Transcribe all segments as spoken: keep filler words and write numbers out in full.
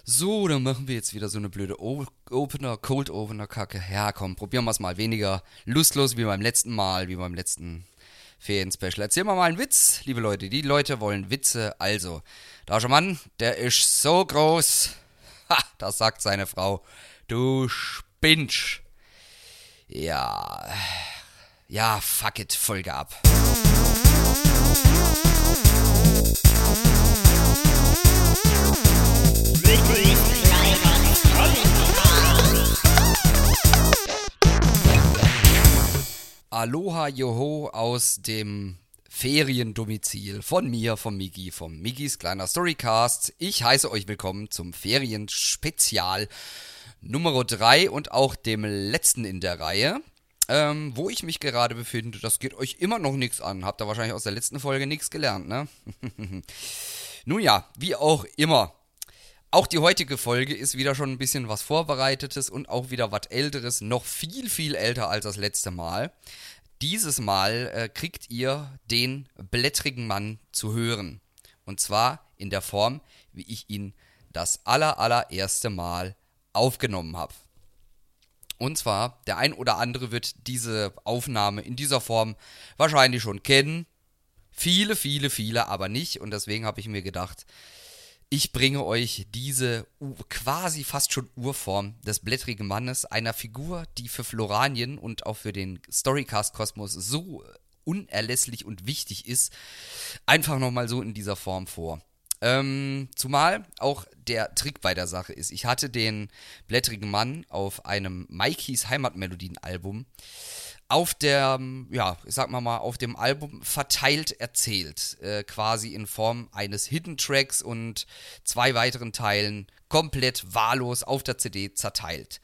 So, dann machen wir jetzt wieder so eine blöde o Opener, Cold Opener Kacke. Ja, komm, probieren wir es mal weniger lustlos wie beim letzten Mal, wie beim letzten Ferien-Special. Erzählen wir mal einen Witz, liebe Leute. Die Leute wollen Witze. Also, da ist ein Mann, der ist so groß. Ha, das sagt seine Frau. Du spinnst. Ja, ja, fuck it, Folge ab. Aloha Joho aus dem Feriendomizil von mir, vom Migi, vom Migis kleiner Storycast. Ich heiße euch willkommen zum Ferienspezial Nummer drei und auch dem letzten in der Reihe, ähm, wo ich mich gerade befinde. Das geht euch immer noch nichts an. Habt ihr wahrscheinlich aus der letzten Folge nichts gelernt, ne? Nun ja, wie auch immer. Auch die heutige Folge ist wieder schon ein bisschen was Vorbereitetes und auch wieder was Älteres, noch viel, viel älter als das letzte Mal. Dieses Mal äh, kriegt ihr den blättrigen Mann zu hören. Und zwar in der Form, wie ich ihn das aller, allererste Mal aufgenommen habe. Und zwar, der ein oder andere wird diese Aufnahme in dieser Form wahrscheinlich schon kennen. Viele, viele, viele aber nicht. Und deswegen habe ich mir gedacht, ich bringe euch diese quasi fast schon Urform des blättrigen Mannes, einer Figur, die für Floranien und auch für den Storycast-Kosmos so unerlässlich und wichtig ist, einfach nochmal so in dieser Form vor. Ähm, zumal auch der Trick bei der Sache ist, ich hatte den blättrigen Mann auf einem Mikeys Heimatmelodien-Album auf der, ja, ich sag mal mal, auf dem Album verteilt erzählt, äh, quasi in Form eines Hidden Tracks und zwei weiteren Teilen komplett wahllos auf der C D zerteilt.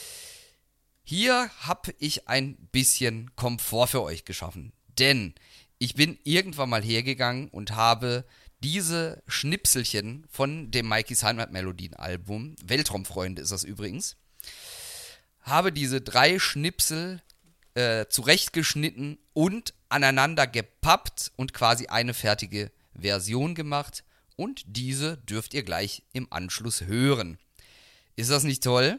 Hier habe ich ein bisschen Komfort für euch geschaffen, denn ich bin irgendwann mal hergegangen und habe diese Schnipselchen von dem Mikeys Heimatmelodien-Album, Weltraumfreunde ist das übrigens, habe diese drei Schnipsel Äh, zurechtgeschnitten und aneinander gepappt und quasi eine fertige Version gemacht. Und diese dürft ihr gleich im Anschluss hören. Ist das nicht toll?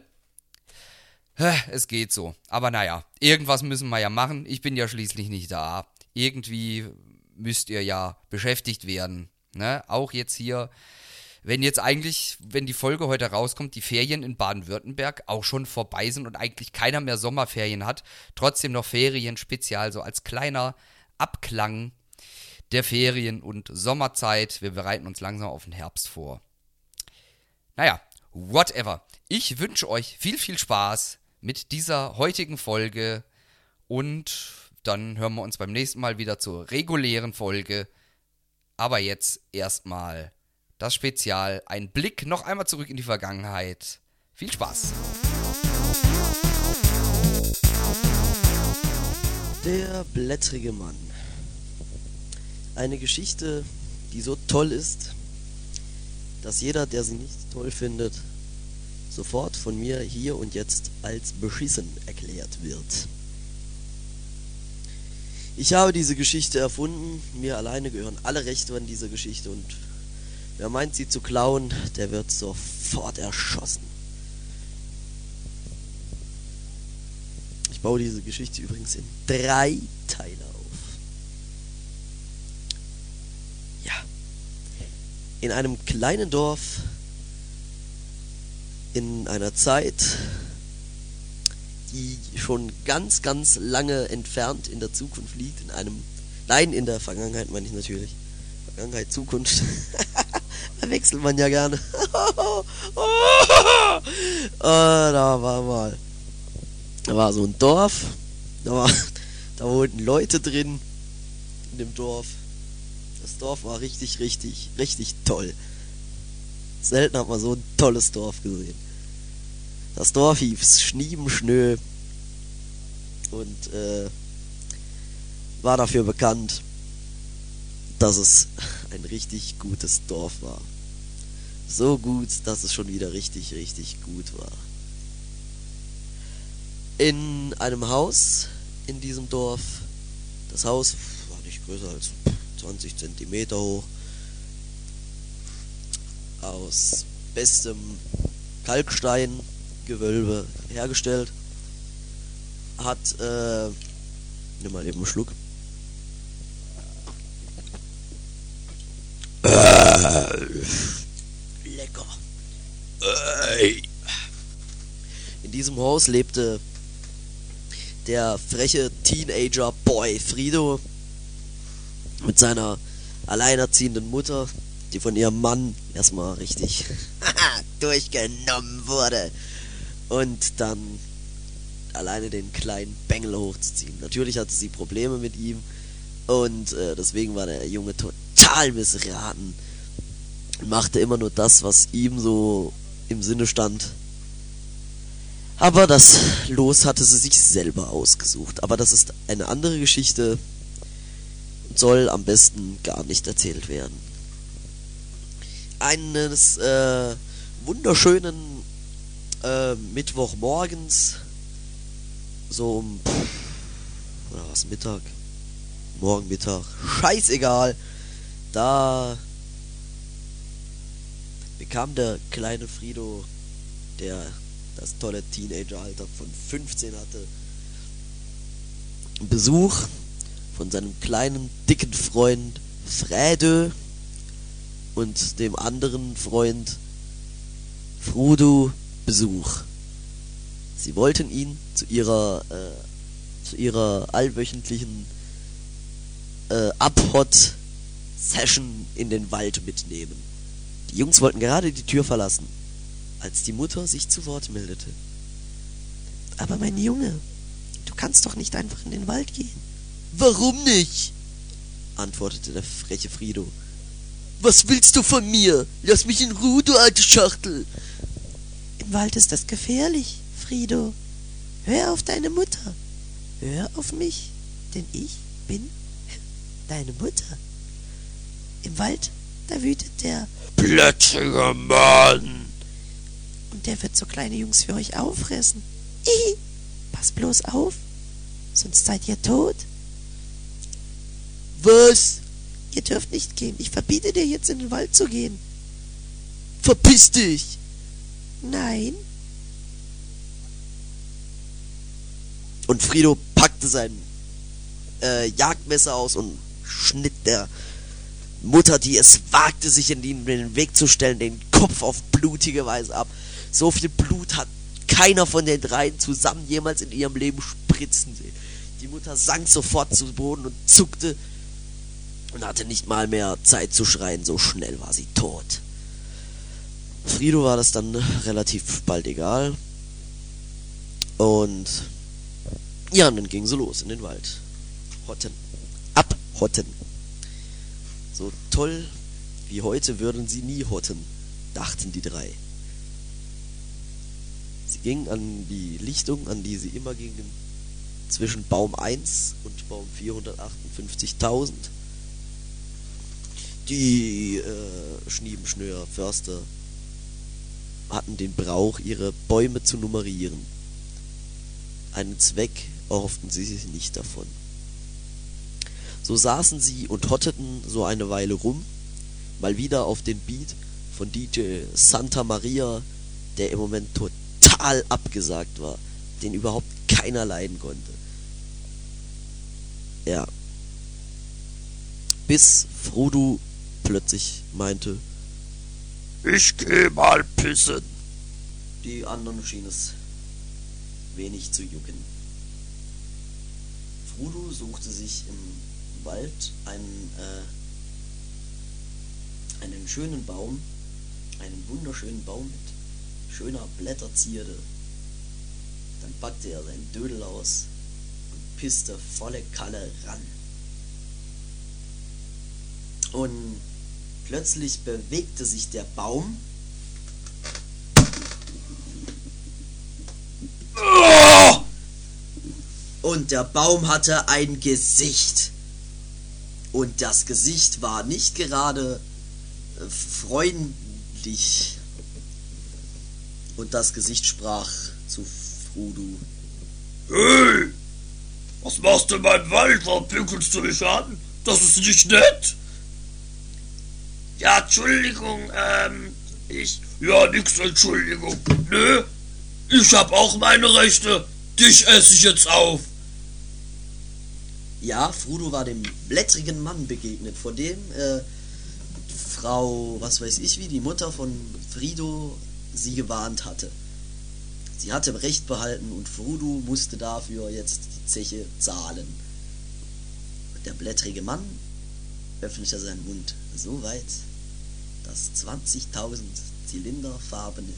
Es geht so. Aber naja, irgendwas müssen wir ja machen. Ich bin ja schließlich nicht da. Irgendwie müsst ihr ja beschäftigt werden. Ne? Auch jetzt hier, wenn jetzt eigentlich, wenn die Folge heute rauskommt, die Ferien in Baden-Württemberg auch schon vorbei sind und eigentlich keiner mehr Sommerferien hat, trotzdem noch Ferien-Spezial, so als kleiner Abklang der Ferien- und Sommerzeit. Wir bereiten uns langsam auf den Herbst vor. Naja, whatever. Ich wünsche euch viel, viel Spaß mit dieser heutigen Folge und dann hören wir uns beim nächsten Mal wieder zur regulären Folge. Aber jetzt erstmal das Spezial, ein Blick noch einmal zurück in die Vergangenheit. Viel Spaß! Der blättrige Mann. Eine Geschichte, die so toll ist, dass jeder, der sie nicht toll findet, sofort von mir hier und jetzt als beschissen erklärt wird. Ich habe diese Geschichte erfunden, mir alleine gehören alle Rechte an dieser Geschichte und wer meint, sie zu klauen, der wird sofort erschossen. Ich baue diese Geschichte übrigens in drei Teile auf. Ja. In einem kleinen Dorf, in einer Zeit, die schon ganz, ganz lange entfernt in der Zukunft liegt, in einem, nein, in der Vergangenheit meine ich natürlich. Vergangenheit, Zukunft. Da wechselt man ja gerne. oh, da war mal. Da war so ein Dorf. Da, war, da wohnten Leute drin. In dem Dorf. Das Dorf war richtig, richtig, richtig toll. Selten hat man so ein tolles Dorf gesehen. Das Dorf hieß Schniebenschnö. Und äh, war dafür bekannt, dass es ein richtig gutes Dorf war. So gut, dass es schon wieder richtig, richtig gut war. In einem Haus in diesem Dorf, das Haus war nicht größer als zwanzig Zentimeter hoch, aus bestem Kalksteingewölbe hergestellt. Hat, äh, nimm mal eben einen Schluck. Äh, lecker. Äh. In diesem Haus lebte der freche Teenager-Boy Frido mit seiner alleinerziehenden Mutter, die von ihrem Mann erstmal richtig durchgenommen wurde und dann alleine den kleinen Bengel hochzuziehen. Natürlich hatte sie Probleme mit ihm und äh, deswegen war der Junge total missraten und machte immer nur das, was ihm so im Sinne stand. Aber das Los hatte sie sich selber ausgesucht. Aber das ist eine andere Geschichte und soll am besten gar nicht erzählt werden. Eines äh, wunderschönen äh, Mittwochmorgens, so um, oder was, Mittag, morgen Mittag, scheißegal, da bekam der kleine Frido, der das tolle Teenageralter von fünfzehn hatte, Besuch von seinem kleinen, dicken Freund Fräde und dem anderen Freund Frodo Besuch. Sie wollten ihn zu ihrer äh, zu ihrer allwöchentlichen äh, Abhot-Session in den Wald mitnehmen. Die Jungs wollten gerade die Tür verlassen, als die Mutter sich zu Wort meldete. Aber mein Junge, du kannst doch nicht einfach in den Wald gehen. Warum nicht? Antwortete der freche Frido. Was willst du von mir? Lass mich in Ruhe, du alte Schachtel. Im Wald ist das gefährlich, Frido. Hör auf deine Mutter. Hör auf mich, denn ich bin deine Mutter. Im Wald, da wütet der plötzliche Mann. Und der wird so kleine Jungs für euch auffressen. Ihi, pass bloß auf, sonst seid ihr tot. Was? Ihr dürft nicht gehen. Ich verbiete dir jetzt in den Wald zu gehen. Verpiss dich! Nein. Und Frido packte sein äh, Jagdmesser aus und schnitt der Mutter, die es wagte, sich in den Weg zu stellen, den Kopf auf blutige Weise ab. So viel Blut hat keiner von den dreien zusammen jemals in ihrem Leben spritzen sehen. Die Mutter sank sofort zu Boden und zuckte und hatte nicht mal mehr Zeit zu schreien, so schnell war sie tot. Frido war das dann relativ bald egal. Und ja, und dann ging sie los in den Wald. Hotten. Abhotten. So toll wie heute würden sie nie hotten, dachten die drei. Sie gingen an die Lichtung, an die sie immer gingen, zwischen Baum eins und Baum vierhundertachtundfünfzigtausend. Die äh, Schniebenschnöer Förster hatten den Brauch, ihre Bäume zu nummerieren. Einen Zweck erhofften sie sich nicht davon. So saßen sie und hotteten so eine Weile rum, mal wieder auf den Beat von D J Santa Maria, der im Moment total abgesagt war, den überhaupt keiner leiden konnte. Ja. Bis Frodo plötzlich meinte, ich geh mal pissen. Die anderen schien es wenig zu jucken. Frodo suchte sich im Wald einen, äh, einen schönen Baum, einen wunderschönen Baum mit schöner Blätterzierde. Dann packte er seinen Dödel aus und pisste volle Kalle ran. Und plötzlich bewegte sich der Baum. Und der Baum hatte ein Gesicht. Und das Gesicht war nicht gerade äh, freundlich. Und das Gesicht sprach zu Frodo. Hey, was machst du in meinem Wald? Warum pinkelst du mich an? Das ist nicht nett. Ja, Entschuldigung, ähm, Ich? Ja, nix, Entschuldigung. Nö, ich hab auch meine Rechte. Dich esse ich jetzt auf. Ja, Frodo war dem blättrigen Mann begegnet, vor dem äh, Frau, was weiß ich wie, die Mutter von Frido sie gewarnt hatte. Sie hatte Recht behalten und Frodo musste dafür jetzt die Zeche zahlen. Und der blättrige Mann öffnete seinen Mund so weit, dass zwanzigtausend zylinderfarbene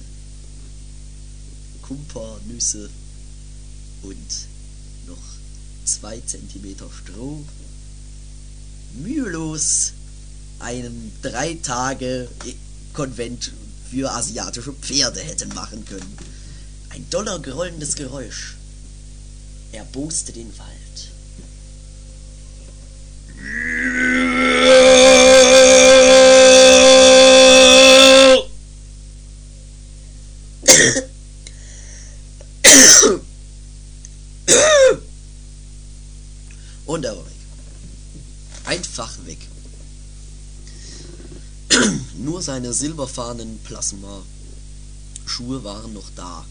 Kumpernüsse und noch zwei Zentimeter Stroh mühelos einen drei Tage Konvent für asiatische Pferde hätten machen können. Ein donnergrollendes Geräusch erboste den Wald. Und er war weg. Einfach weg. Nur seine silberfarbenen Plasma-Schuhe waren noch da.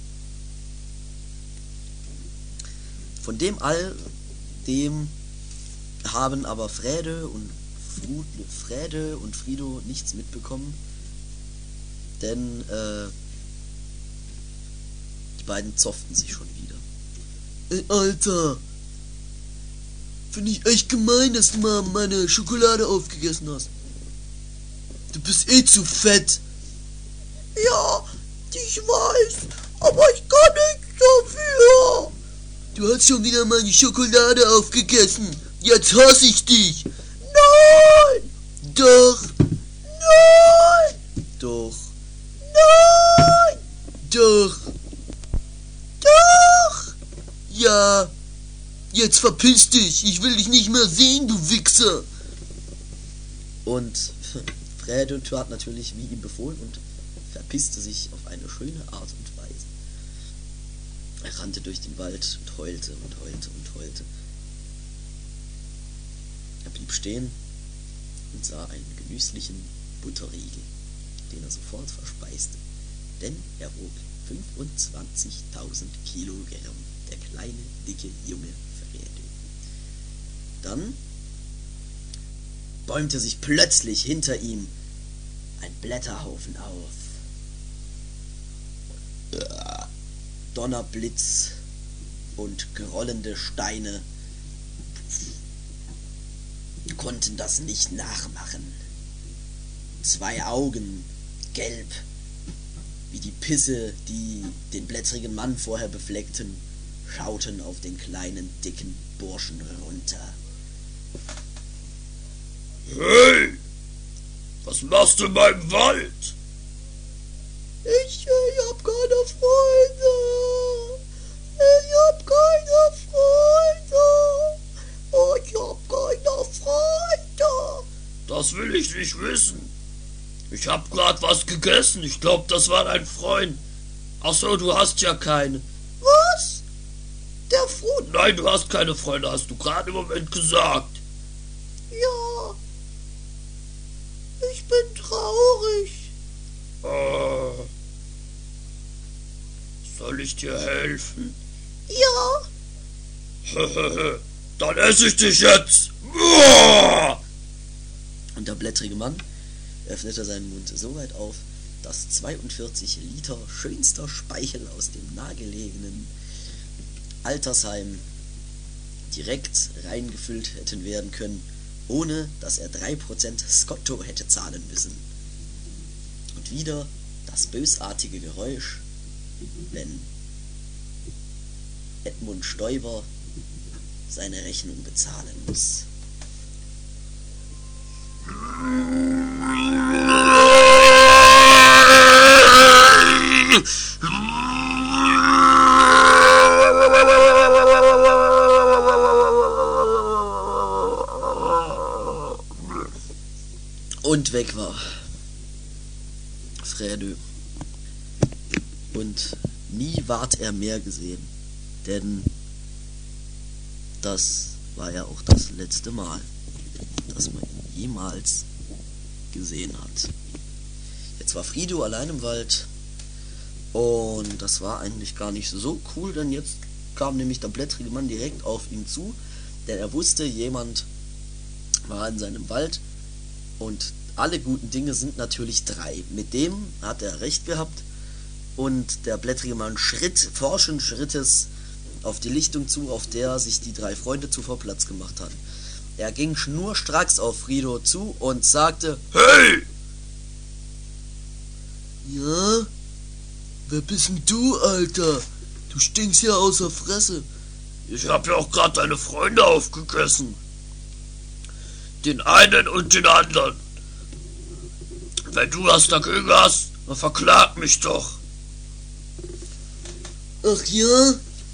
Von dem all dem haben aber Frede und Frud, Frede und Frido nichts mitbekommen, denn äh, die beiden zofften sich schon wieder. Ey, Alter, finde ich echt gemein, dass du mal meine Schokolade aufgegessen hast. Du bist eh zu fett. Ja, ich weiß, aber ich kann nichts dafür. Du hast schon wieder meine Schokolade aufgegessen. Jetzt hasse ich dich. Nein! Doch! Nein! Doch! Nein! Doch! Doch! Ja! Jetzt verpiss dich! Ich will dich nicht mehr sehen, du Wichser! Und Fredo tat natürlich wie ihm befohlen und verpisste sich auf eine schöne Art und Weise. Er rannte durch den Wald und heulte und heulte und heulte. Er blieb stehen und sah einen genüsslichen Butterriegel, den er sofort verspeiste, denn er wog fünfundzwanzigtausend Kilogramm, der kleine, dicke, junge Fredo. Dann bäumte sich plötzlich hinter ihm ein Blätterhaufen auf. Donnerblitz und grollende Steine konnten das nicht nachmachen. Zwei Augen, gelb, wie die Pisse, die den blättrigen Mann vorher befleckten, schauten auf den kleinen, dicken Burschen runter. Hey, was machst du in meinem Wald? Ich, ich hab keine Freunde. Ich hab keine Freunde. Ich hab keine Freunde. Das will ich nicht wissen. Ich hab grad was gegessen. Ich glaub, das war dein Freund. Ach so, du hast ja keine. Was? Der Freund? Nein, du hast keine Freunde, hast du gerade im Moment gesagt. Ja. Ich bin traurig. Äh, soll ich dir helfen? Ja. Dann esse ich dich jetzt. Uah! Und der blättrige Mann öffnete seinen Mund so weit auf, dass zweiundvierzig Liter schönster Speichel aus dem nahegelegenen Altersheim direkt reingefüllt hätten werden können, ohne dass er drei Prozent Skotto hätte zahlen müssen. Und wieder das bösartige Geräusch, wenn Edmund Stoiber seine Rechnung bezahlen muss. Und weg war Fredo. Und nie ward er mehr gesehen, denn das war ja auch das letzte Mal, dass man ihn jemals gesehen hat. Jetzt Jetzt war Frido allein im Wald. Und das war eigentlich gar nicht so cool, denn jetzt kam nämlich der blättrige Mann direkt auf ihn zu, denn er wusste, jemand war in seinem Wald und alle guten Dinge sind natürlich drei. Mit dem hat er recht gehabt und der blättrige Mann schritt forschen Schrittes auf die Lichtung zu, auf der sich die drei Freunde zuvor Platz gemacht hatten. Er ging schnurstracks auf Frido zu und sagte: Hey! Ja? Wer bist denn du, Alter? Du stinkst ja außer Fresse. Ich hab ja auch gerade deine Freunde aufgegessen. Den einen und den anderen. Wenn du was dagegen hast, dann verklag mich doch. Ach ja?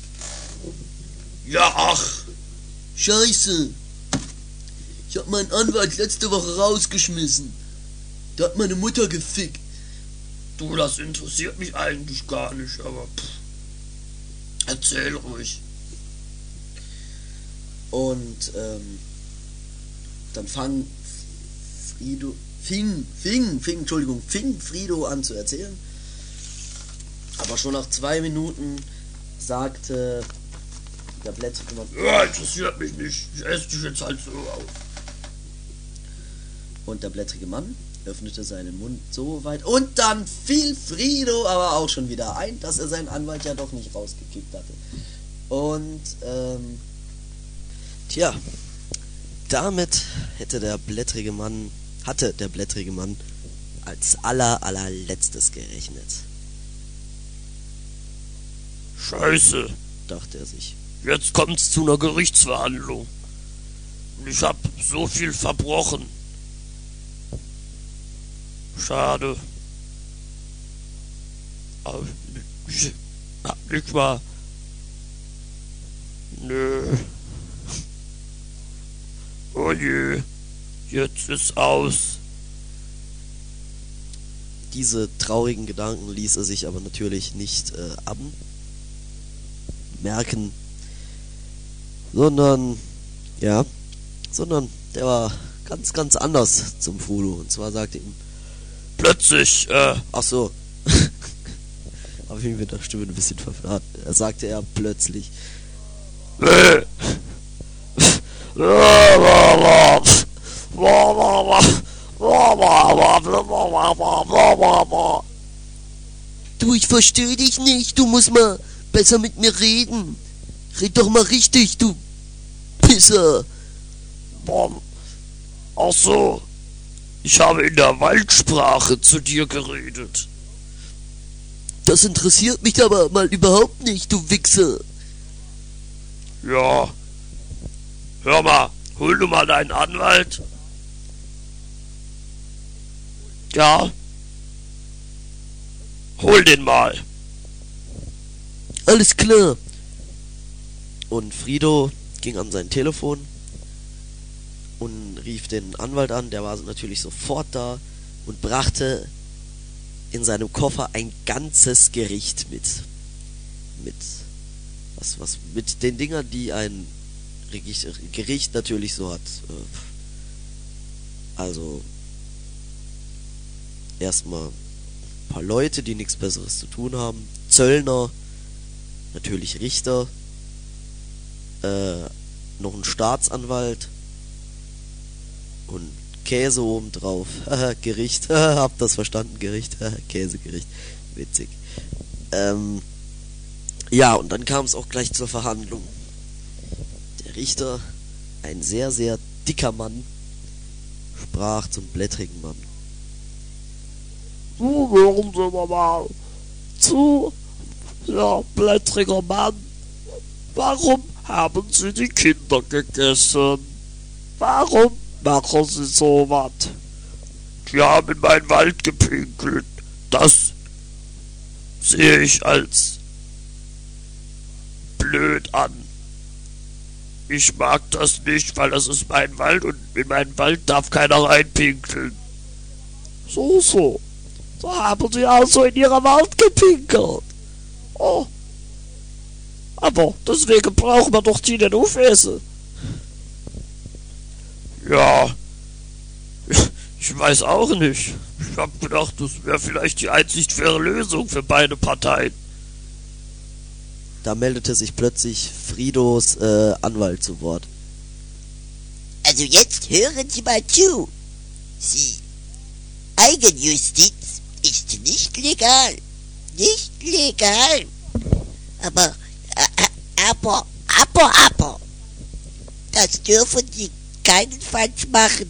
Ja, ach. Scheiße. Ich hab meinen Anwalt letzte Woche rausgeschmissen. Der hat meine Mutter gefickt. Du, das interessiert mich eigentlich gar nicht, aber pff. Erzähl ruhig. Und ähm, dann fang Frido, fing, fing, fing, Entschuldigung, fing Frido an zu erzählen. Aber schon nach zwei Minuten sagte der blättrige Mann: Ja, interessiert mich nicht. Ich esse dich jetzt halt so auf. Und der blättrige Mann öffnete seinen Mund so weit. Und dann fiel Frido aber auch schon wieder ein, dass er seinen Anwalt ja doch nicht rausgekickt hatte. Und, ähm... Tja, damit hätte der blättrige Mann, hatte der blättrige Mann als aller, allerletztes gerechnet. Scheiße, dachte er sich. Jetzt kommt's zu einer Gerichtsverhandlung. Und ich hab so viel verbrochen. Schade. Aber ich hab nicht mal... Nö. Oh je. Jetzt ist aus. Diese traurigen Gedanken ließ er sich aber natürlich nicht äh, abmerken, sondern, ja, sondern der war ganz, ganz anders zum Frodo. Und zwar sagte ihm plötzlich, äh, ach so, habe ich mich mit der Stimme ein bisschen verfragt. Er sagte er plötzlich, äh, du, ich verstehe dich nicht, du musst mal besser mit mir reden. Red doch mal richtig, du Pisser. Ach so, ich habe in der Waldsprache zu dir geredet. Das interessiert mich aber mal überhaupt nicht, du Wichser. Ja, hör mal, hol du mal deinen Anwalt. Ja, hol den mal. Alles klar. Und Frido ging an sein Telefon und rief den Anwalt an. Der war natürlich sofort da und brachte in seinem Koffer ein ganzes Gericht mit. Mit was, was, mit den Dingern, die ein Gericht natürlich so hat. Also erstmal ein paar Leute, die nichts Besseres zu tun haben. Zöllner, natürlich Richter, äh, noch ein Staatsanwalt und Käse oben drauf. Gericht, habt das verstanden, Gericht, Käsegericht, witzig. Ähm, ja, und dann kam es auch gleich zur Verhandlung. Der Richter, ein sehr, sehr dicker Mann, sprach zum blättrigen Mann. So, hören Sie mal zu, ja, blättriger Mann. Warum haben Sie die Kinder gegessen? Warum machen Sie sowas? Die haben in meinen Wald gepinkelt. Das sehe ich als blöd an. Ich mag das nicht, weil das ist mein Wald und in meinen Wald darf keiner reinpinkeln. So, so. So haben Sie also in Ihrem Wald gepinkelt. Oh. Aber deswegen brauchen wir doch die nicht aufessen. Ja. Ich weiß auch nicht. Ich hab gedacht, das wäre vielleicht die einzig faire Lösung für beide Parteien. Da meldete sich plötzlich Fridos äh, Anwalt zu Wort. Also jetzt hören Sie mal zu. Sie, Eigenjustiz ist nicht legal. Nicht legal. Aber, äh, aber, aber, aber. Das dürfen Sie keinenfalls machen.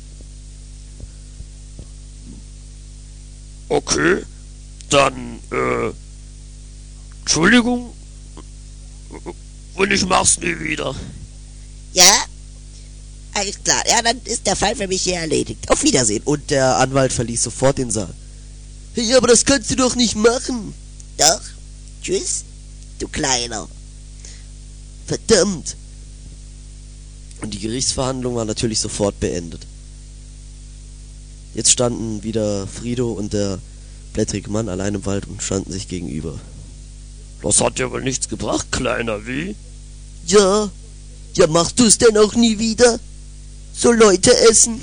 Okay, dann, äh, Entschuldigung, und ich mach's nie wieder. Ja? Alles klar. Ja, dann ist der Fall für mich hier erledigt. Auf Wiedersehen. Und der Anwalt verließ sofort den Saal. Hey, aber das kannst du doch nicht machen. Doch. Tschüss, du Kleiner. Verdammt. Und die Gerichtsverhandlung war natürlich sofort beendet. Jetzt standen wieder Frido und der blättrige Mann allein im Wald und standen sich gegenüber. Das hat ja wohl nichts gebracht, Kleiner, wie? Ja, ja, machst du es denn auch nie wieder? So Leute essen?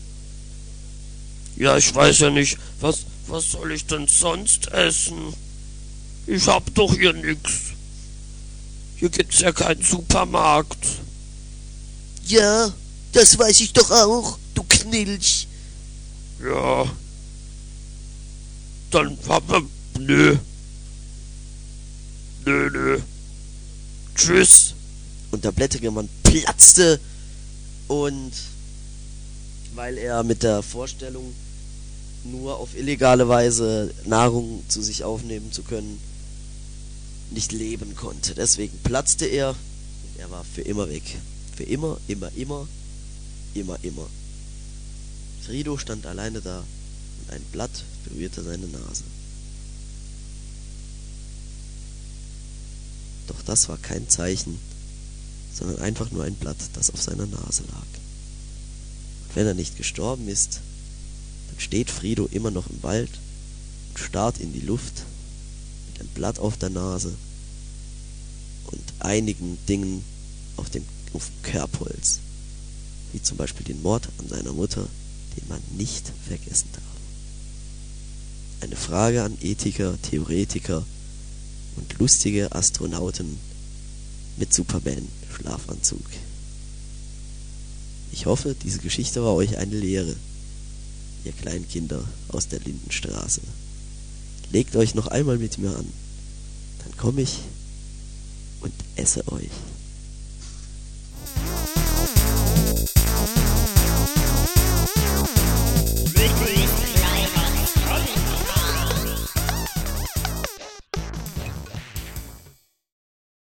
Ja, ich weiß ja nicht, was, was soll ich denn sonst essen? Ich hab doch hier nix. Hier gibt's ja keinen Supermarkt. Ja, das weiß ich doch auch, du Knilch. Ja. Dann haben wir... Nö. Nö, nö. Tschüss. Und der blättrige Mann platzte und weil er mit der Vorstellung, nur auf illegale Weise Nahrung zu sich aufnehmen zu können, nicht leben konnte. Deswegen platzte er und er war für immer weg. Für immer, immer, immer, immer, immer. Frido stand alleine da und ein Blatt berührte seine Nase. Doch das war kein Zeichen, sondern einfach nur ein Blatt, das auf seiner Nase lag. Und wenn er nicht gestorben ist, dann steht Frido immer noch im Wald und starrt in die Luft mit einem Blatt auf der Nase und einigen Dingen auf dem, auf dem Kerbholz, wie zum Beispiel den Mord an seiner Mutter, den man nicht vergessen darf. Eine Frage an Ethiker, Theoretiker und lustige Astronauten mit Superman-Schlafanzug. Ich hoffe, diese Geschichte war euch eine Lehre, ihr kleinen Kinder aus der Lindenstraße. Legt euch noch einmal mit mir an, dann komme ich und esse euch.